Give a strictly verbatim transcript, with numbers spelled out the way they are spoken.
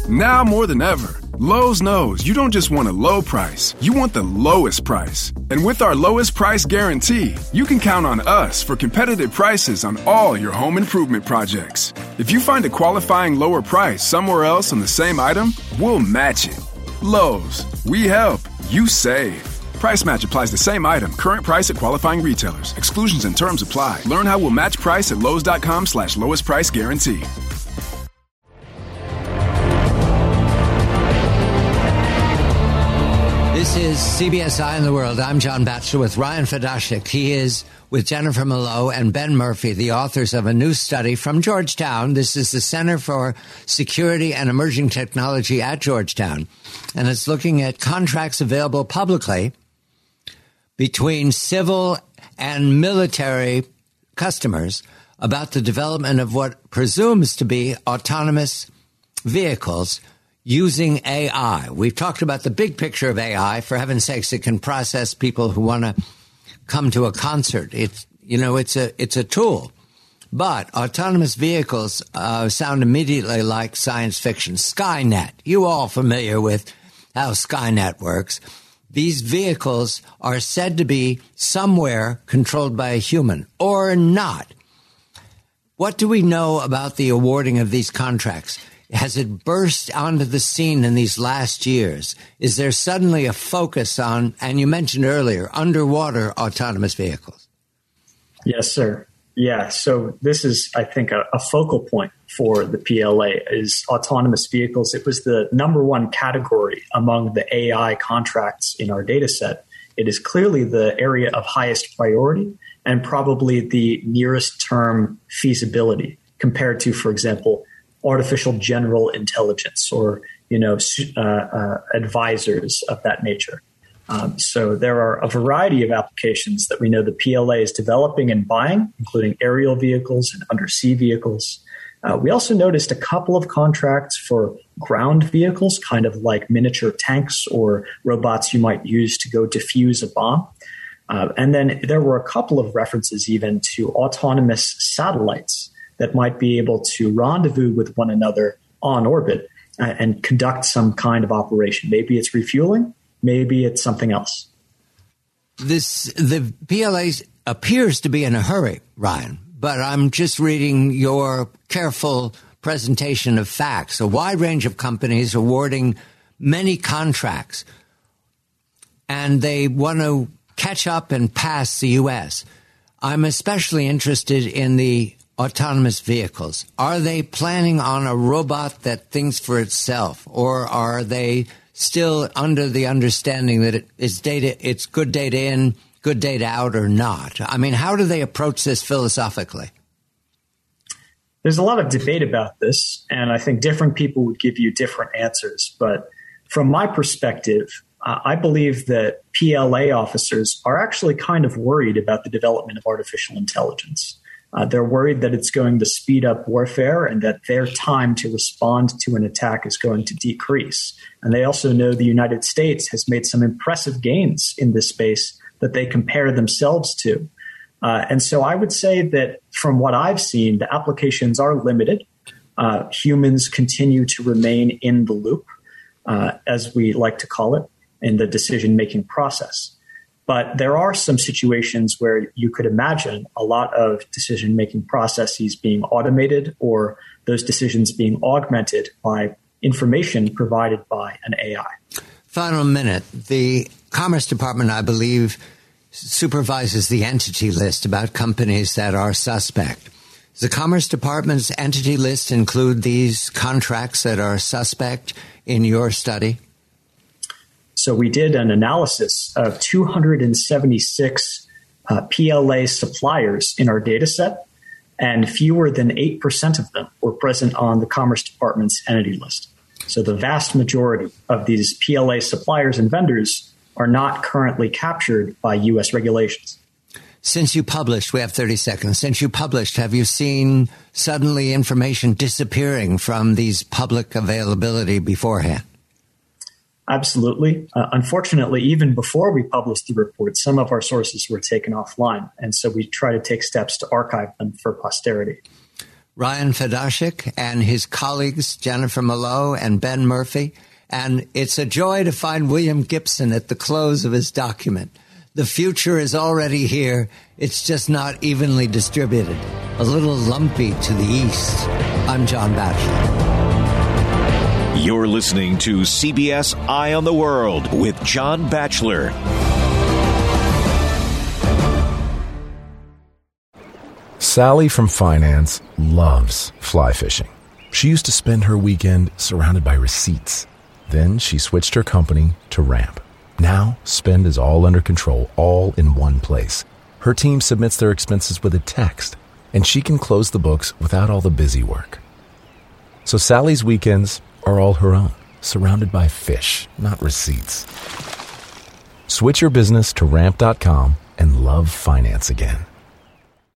Now more than ever, Lowe's knows you don't just want a low price, you want the lowest price. And with our lowest price guarantee, you can count on us for competitive prices on all your home improvement projects. If you find a qualifying lower price somewhere else on the same item, we'll match it. Lowe's, we help, you save. Price match applies the same item. Current price at qualifying retailers. Exclusions and terms apply. Learn how we'll match price at Lowe's.com slash lowest price guarantee. This is C B S Eye on the World. I'm John Batchelor with Ryan Fedashik. He is with Jennifer Malone and Ben Murphy, the authors of a new study from Georgetown. This is the Center for Security and Emerging Technology at Georgetown. And it's looking at contracts available publicly between civil and military customers about the development of what presumes to be autonomous vehicles using A I. We've talked about the big picture of A I. For heaven's sakes, it can process people who want to come to a concert. It's, you know, it's a, it's a tool. But autonomous vehicles uh, sound immediately like science fiction. Skynet. You all familiar with how Skynet works. These vehicles are said to be somewhere controlled by a human or not. What do we know about the awarding of these contracts? Has it burst onto the scene in these last years? Is there suddenly a focus on, and you mentioned earlier, underwater autonomous vehicles? Yes, sir. Yeah. So this is, I think, a, a focal point for the P L A is autonomous vehicles. It was the number one category among the A I contracts in our data set. It is clearly the area of highest priority and probably the nearest term feasibility compared to, for example, artificial general intelligence or, you know, uh, uh, advisors of that nature. Um, so there are a variety of applications that we know the P L A is developing and buying, including aerial vehicles and undersea vehicles. Uh, we also noticed a couple of contracts for ground vehicles, kind of like miniature tanks or robots you might use to go defuse a bomb. Uh, and then there were a couple of references even to autonomous satellites that might be able to rendezvous with one another on orbit uh, and conduct some kind of operation. Maybe it's refueling, maybe it's something else. This the P L A appears to be in a hurry, Ryan, but I'm just reading your careful presentation of facts. A wide range of companies awarding many contracts, and they want to catch up and pass the U S. I'm especially interested in the autonomous vehicles. Are they planning on a robot that thinks for itself, or are they still under the understanding that it is data, it's good data in, good data out, or not? I mean, how do they approach this philosophically? There's a lot of debate about this, and I think different people would give you different answers. But from my perspective, uh, I believe that P L A officers are actually kind of worried about the development of artificial intelligence. Uh, they're worried that it's going to speed up warfare and that their time to respond to an attack is going to decrease. And they also know the United States has made some impressive gains in this space that they compare themselves to. Uh, and so I would say that from what I've seen, the applications are limited. Uh, humans continue to remain in the loop, uh, as we like to call it, in the decision-making process. But there are some situations where you could imagine a lot of decision-making processes being automated or those decisions being augmented by information provided by an A I. Final minute. The Commerce Department, I believe, supervises the entity list about companies that are suspect. Does the Commerce Department's entity list include these contracts that are suspect in your study? So we did an analysis of two hundred seventy-six uh, P L A suppliers in our data set, and fewer than eight percent of them were present on the Commerce Department's entity list. So the vast majority of these P L A suppliers and vendors are not currently captured by U S regulations. Since you published, we have thirty seconds, since you published, have you seen suddenly information disappearing from these public availability beforehand? Absolutely. Uh, unfortunately, even before we published the report, some of our sources were taken offline. And so we try to take steps to archive them for posterity. Ryan Fedashik and his colleagues, Jennifer Malone and Ben Murphy. And it's a joy to find William Gibson at the close of his document. The future is already here. It's just not evenly distributed. A little lumpy to the east. I'm John Batchelor. You're listening to C B S Eye on the World with John Batchelor. Sally from finance loves fly fishing. She used to spend her weekend surrounded by receipts. Then she switched her company to Ramp. Now, spend is all under control, all in one place. Her team submits their expenses with a text, and she can close the books without all the busy work. So Sally's weekends are all her own, surrounded by fish, not receipts. Switch your business to ramp dot com and love finance again.